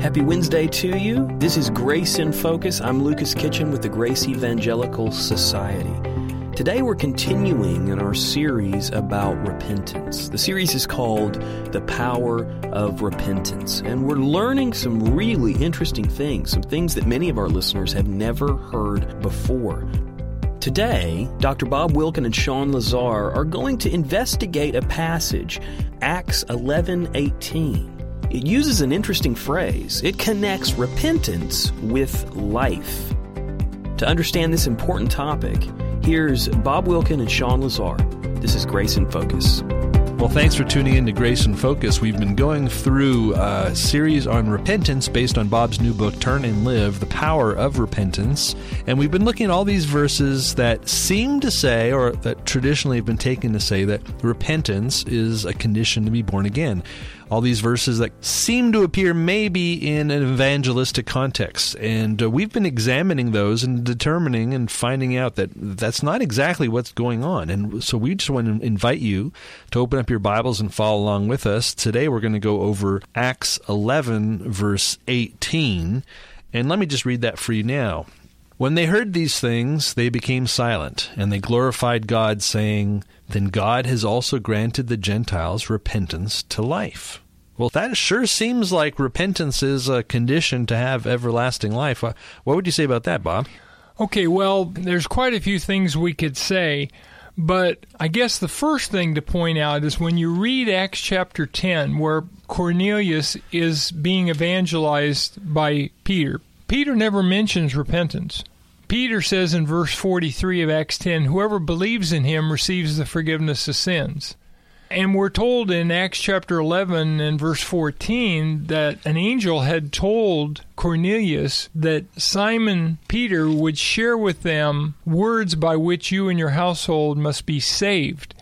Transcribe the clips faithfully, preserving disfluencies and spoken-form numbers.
Happy Wednesday to you. This is Grace in Focus. I'm Lucas Kitchen with the Grace Evangelical Society. Today we're continuing in our series about repentance. The series is called The Power of Repentance, and we're learning some really interesting things, some things that many of our listeners have never heard before. Today, Doctor Bob Wilkin and Sean Lazar are going to investigate a passage, Acts eleven eighteen. It uses an interesting phrase. It connects repentance with life. To understand this important topic, here's Bob Wilkin and Sean Lazar. This is Grace in Focus. Well, thanks for tuning in to Grace in Focus. We've been going through a series on repentance based on Bob's new book, Turn and Live, The Power of Repentance. And we've been looking at all these verses that seem to say, or that traditionally have been taken to say, that repentance is a condition to be born again. All these verses that seem to appear maybe in an evangelistic context. And uh, we've been examining those and determining and finding out that that's not exactly what's going on. And so we just want to invite you to open up your Bibles and follow along with us. Today we're going to go over Acts eleven, verse eighteen. And let me just read that for you now. When they heard these things, they became silent, and they glorified God, saying, "Then God has also granted the Gentiles repentance to life." Well, that sure seems like repentance is a condition to have everlasting life. What would you say about that, Bob? Okay, well, there's quite a few things we could say, but I guess the first thing to point out is when you read Acts chapter ten, where Cornelius is being evangelized by Peter, Peter never mentions repentance. Peter says in verse forty-three of Acts ten, "Whoever believes in him receives the forgiveness of sins." And we're told in Acts chapter eleven and verse fourteen that an angel had told Cornelius that Simon Peter would share with them words by which you and your household must be saved.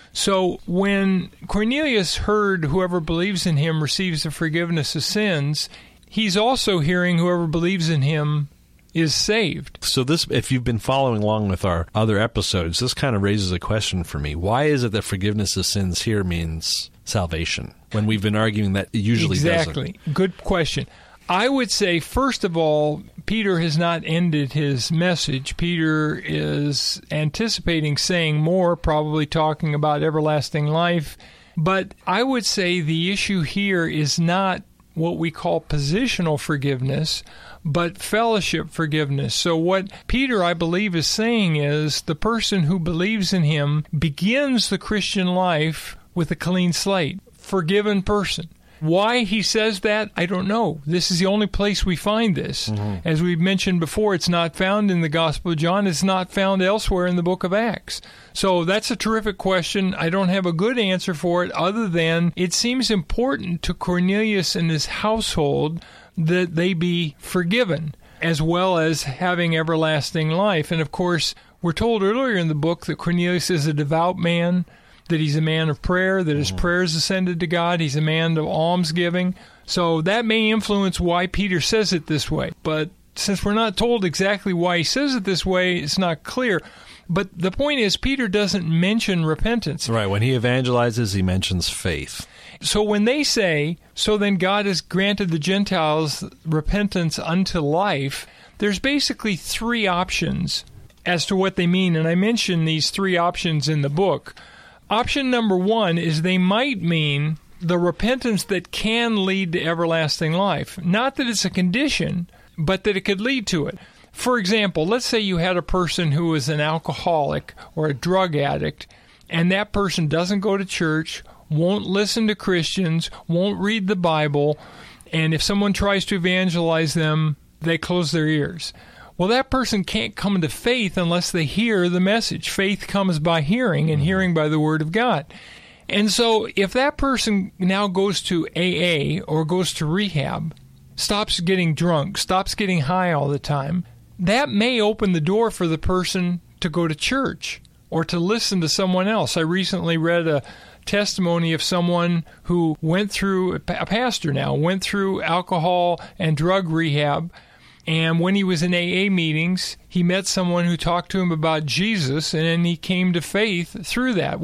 So when Cornelius heard whoever believes in him receives the forgiveness of sins, he's also hearing whoever believes in him is saved. So this, if you've been following along with our other episodes, this kind of raises a question for me. Why is it that forgiveness of sins here means salvation, when we've been arguing that it usually exactly. doesn't? Good question. I would say, first of all, Peter has not ended his message. Peter is anticipating saying more, probably talking about everlasting life. But I would say the issue here is not what we call positional forgiveness, but fellowship forgiveness. So what Peter, I believe, is saying is the person who believes in him begins the Christian life with a clean slate, forgiven person. Why he says that, I don't know. This is the only place we find this. Mm-hmm. As we've mentioned before, it's not found in the Gospel of John. It's not found elsewhere in the book of Acts. So that's a terrific question. I don't have a good answer for it other than it seems important to Cornelius and his household that they be forgiven, as well as having everlasting life. And of course, we're told earlier in the book that Cornelius is a devout man, that he's a man of prayer, that his mm-hmm. prayers ascended to God, he's a man of almsgiving. So that may influence why Peter says it this way. But since we're not told exactly why he says it this way, it's not clear. But the point is, Peter doesn't mention repentance. Right. When he evangelizes, he mentions faith. So when they say, "So then God has granted the Gentiles repentance unto life," there's basically three options as to what they mean. And I mention these three options in the book. Option number one is they might mean the repentance that can lead to everlasting life. Not that it's a condition, but that it could lead to it. For example, let's say you had a person who is an alcoholic or a drug addict, and that person doesn't go to church, won't listen to Christians, won't read the Bible, and if someone tries to evangelize them, they close their ears. Well, that person can't come to faith unless they hear the message. Faith comes by hearing, and hearing by the Word of God. And so if that person now goes to A A or goes to rehab, stops getting drunk, stops getting high all the time, that may open the door for the person to go to church or to listen to someone else. I recently read a testimony of someone who went through, a pastor now, went through alcohol and drug rehab, and when he was in A A meetings, he met someone who talked to him about Jesus, and then he came to faith through that. Well,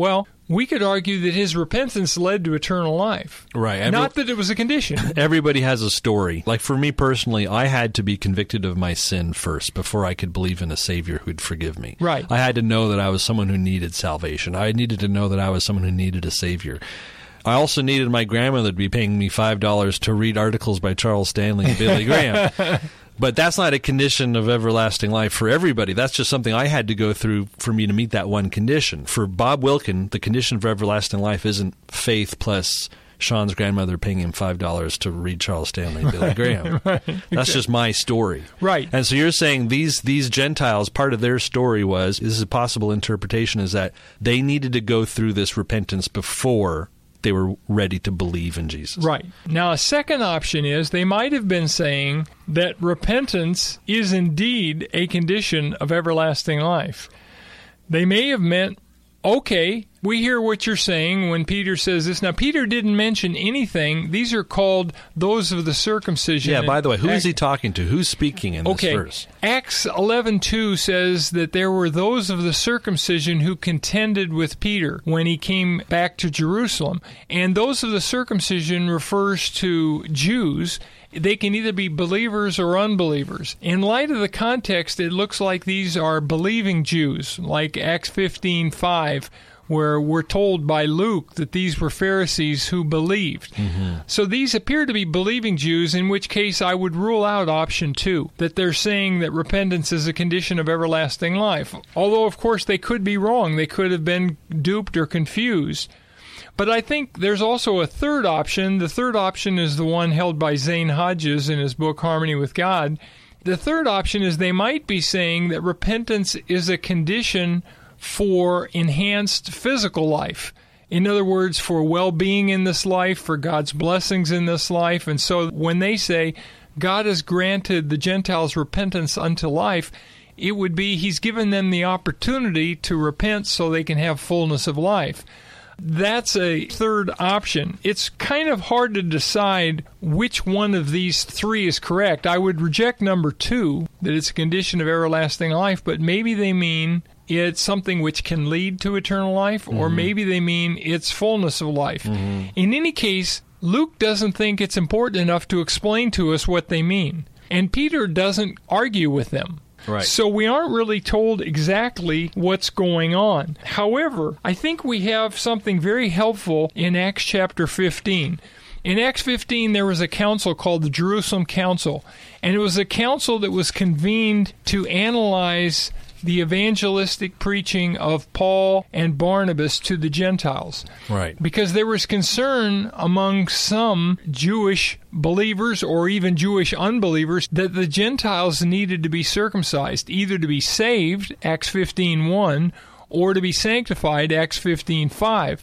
we could argue that his repentance led to eternal life. Right. Every, Not that it was a condition. Everybody has a story. Like for me personally, I had to be convicted of my sin first before I could believe in a Savior who'd forgive me. Right. I had to know that I was someone who needed salvation. I needed to know that I was someone who needed a Savior. I also needed my grandmother to be paying me five dollars to read articles by Charles Stanley and Billy Graham. But that's not a condition of everlasting life for everybody. That's just something I had to go through for me to meet that one condition. For Bob Wilkin, the condition for everlasting life isn't faith plus Sean's grandmother paying him five dollars to read Charles Stanley and Billy Graham. Right. That's just my story. Right. And so you're saying these these Gentiles, part of their story was, this is a possible interpretation, is that they needed to go through this repentance before they were ready to believe in Jesus. Right. Now, a second option is they might have been saying that repentance is indeed a condition of everlasting life. They may have meant, okay, we hear what you're saying when Peter says this. Now, Peter didn't mention anything. These are called those of the circumcision. Yeah, by the way, who is he talking to? Who's speaking in okay. this verse? Acts eleven two says that there were those of the circumcision who contended with Peter when he came back to Jerusalem. And those of the circumcision refers to Jews. They can either be believers or unbelievers. In light of the context, it looks like these are believing Jews, like Acts fifteen five, where we're told by Luke that these were Pharisees who believed. Mm-hmm. So these appear to be believing Jews, in which case I would rule out option two, that they're saying that repentance is a condition of everlasting life. Although, of course, they could be wrong. They could have been duped or confused. But I think there's also a third option. The third option is the one held by Zane Hodges in his book, Harmony with God. The third option is they might be saying that repentance is a condition for enhanced physical life. In other words, for well-being in this life, for God's blessings in this life. And so when they say God has granted the Gentiles repentance unto life, it would be He's given them the opportunity to repent so they can have fullness of life. That's a third option. It's kind of hard to decide which one of these three is correct. I would reject number two, that it's a condition of everlasting life, but maybe they mean it's something which can lead to eternal life, mm-hmm. or maybe they mean it's fullness of life. Mm-hmm. In any case, Luke doesn't think it's important enough to explain to us what they mean, and Peter doesn't argue with them. Right. So we aren't really told exactly what's going on. However, I think we have something very helpful in Acts chapter fifteen. In Acts fifteen, there was a council called the Jerusalem Council, and it was a council that was convened to analyze the evangelistic preaching of Paul and Barnabas to the Gentiles. Right. Because there was concern among some Jewish believers or even Jewish unbelievers that the Gentiles needed to be circumcised, either to be saved, Acts fifteen one, or to be sanctified, Acts fifteen five.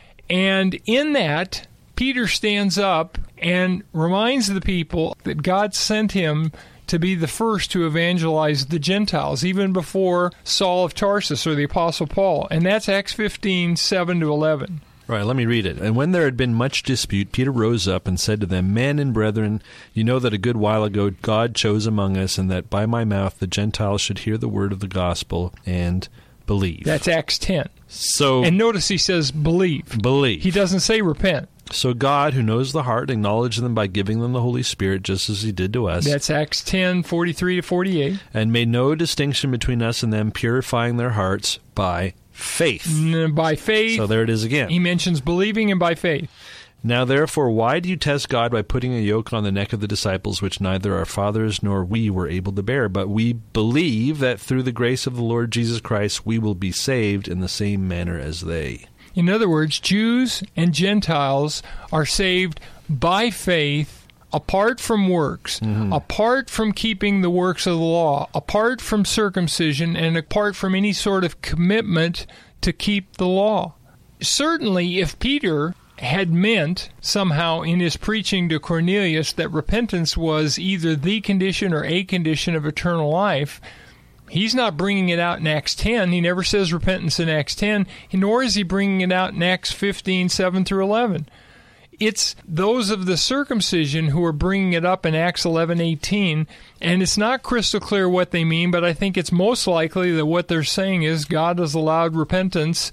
And in that, Peter stands up and reminds the people that God sent him to be the first to evangelize the Gentiles, even before Saul of Tarsus or the Apostle Paul. And that's Acts fifteen, seven to eleven. Right, let me read it. And when there had been much dispute, Peter rose up and said to them, Men and brethren, you know that a good while ago God chose among us, and that by my mouth the Gentiles should hear the word of the gospel and believe. That's Acts ten. So, and notice he says believe. Believe. He doesn't say repent. So God, who knows the heart, acknowledged them by giving them the Holy Spirit, just as he did to us. That's Acts ten, forty-three to forty-eight. And made no distinction between us and them, purifying their hearts by faith. Mm, by faith. So there it is again. He mentions believing and by faith. Now therefore, why do you test God by putting a yoke on the neck of the disciples, which neither our fathers nor we were able to bear? But we believe that through the grace of the Lord Jesus Christ we will be saved in the same manner as they. In other words, Jews and Gentiles are saved by faith, apart from works, mm-hmm. apart from keeping the works of the law, apart from circumcision, and apart from any sort of commitment to keep the law. Certainly, if Peter had meant somehow in his preaching to Cornelius that repentance was either the condition or a condition of eternal life, he's not bringing it out in Acts ten. He never says repentance in Acts ten, nor is he bringing it out in Acts fifteen, seven through eleven. It's those of the circumcision who are bringing it up in Acts eleven, eighteen, and it's not crystal clear what they mean, but I think it's most likely that what they're saying is God has allowed repentance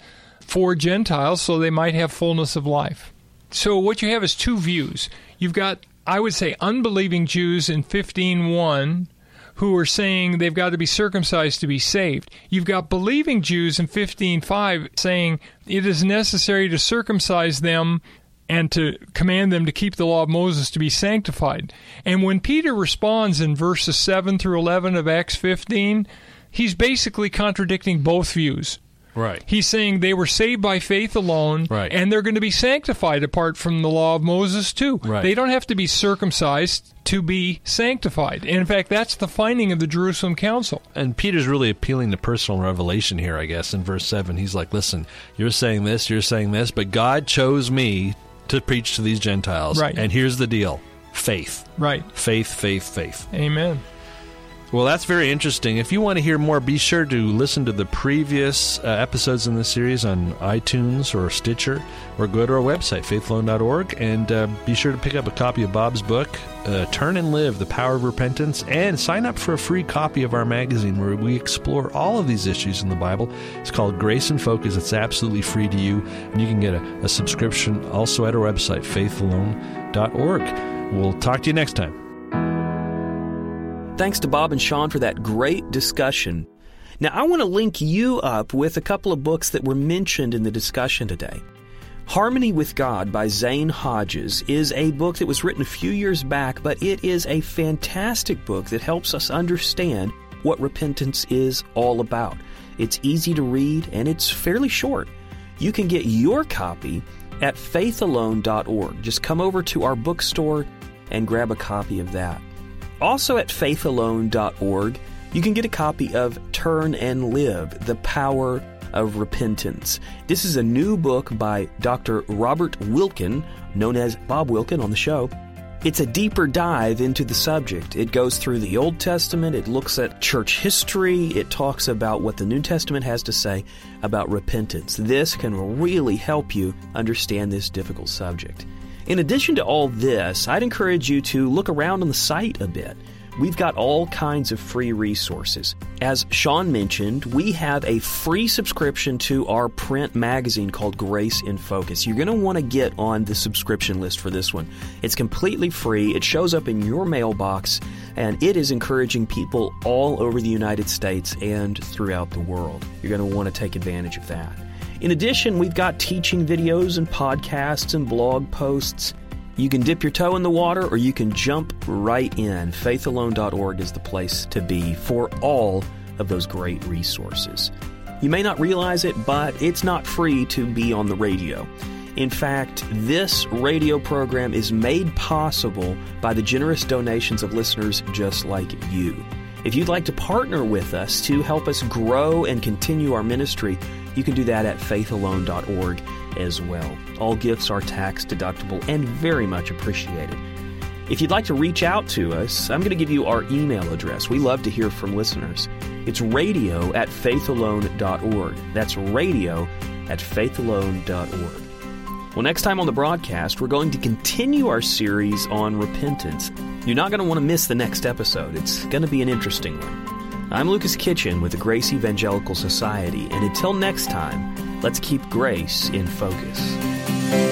for Gentiles so they might have fullness of life. So what you have is two views. You've got, I would say, unbelieving Jews in fifteen one who are saying they've got to be circumcised to be saved. You've got believing Jews in fifteen five saying it is necessary to circumcise them and to command them to keep the law of Moses to be sanctified. And when Peter responds in verses seven through eleven of Acts fifteen, he's basically contradicting both views. Right. He's saying they were saved by faith alone, right. and they're going to be sanctified apart from the law of Moses too. Right. They don't have to be circumcised to be sanctified. And in fact, that's the finding of the Jerusalem Council. And Peter's really appealing to personal revelation here, I guess, in verse seven. He's like, listen, you're saying this, you're saying this, but God chose me to preach to these Gentiles. Right. And here's the deal. Faith. Right. Faith, faith, faith. Amen. Well, that's very interesting. If you want to hear more, be sure to listen to the previous uh, episodes in this series on iTunes or Stitcher, or go to our website, faith alone dot org, and uh, be sure to pick up a copy of Bob's book, uh, Turn and Live, The Power of Repentance, and sign up for a free copy of our magazine where we explore all of these issues in the Bible. It's called Grace and Focus. It's absolutely free to you, and you can get a, a subscription also at our website, faith alone dot org. We'll talk to you next time. Thanks to Bob and Sean for that great discussion. Now, I want to link you up with a couple of books that were mentioned in the discussion today. Harmony with God by Zane Hodges is a book that was written a few years back, but it is a fantastic book that helps us understand what repentance is all about. It's easy to read, and it's fairly short. You can get your copy at faith alone dot org. Just come over to our bookstore and grab a copy of that. Also at faith alone dot org, you can get a copy of Turn and Live, The Power of Repentance. This is a new book by Doctor Robert Wilkin, known as Bob Wilkin on the show. It's a deeper dive into the subject. It goes through the Old Testament, it looks at church history, it talks about what the New Testament has to say about repentance. This can really help you understand this difficult subject. In addition to all this, I'd encourage you to look around on the site a bit. We've got all kinds of free resources. As Sean mentioned, we have a free subscription to our print magazine called Grace in Focus. You're going to want to get on the subscription list for this one. It's completely free. It shows up in your mailbox, and it is encouraging people all over the United States and throughout the world. You're going to want to take advantage of that. In addition, we've got teaching videos and podcasts and blog posts. You can dip your toe in the water or you can jump right in. faith alone dot org is the place to be for all of those great resources. You may not realize it, but it's not free to be on the radio. In fact, this radio program is made possible by the generous donations of listeners just like you. If you'd like to partner with us to help us grow and continue our ministry, you can do that at faith alone dot org as well. All gifts are tax deductible and very much appreciated. If you'd like to reach out to us, I'm going to give you our email address. We love to hear from listeners. It's radio at faith alone dot org. That's radio at faith alone dot org. Well, next time on the broadcast, we're going to continue our series on repentance. You're not going to want to miss the next episode. It's going to be an interesting one. I'm Lucas Kitchen with the Grace Evangelical Society, and until next time, let's keep grace in focus.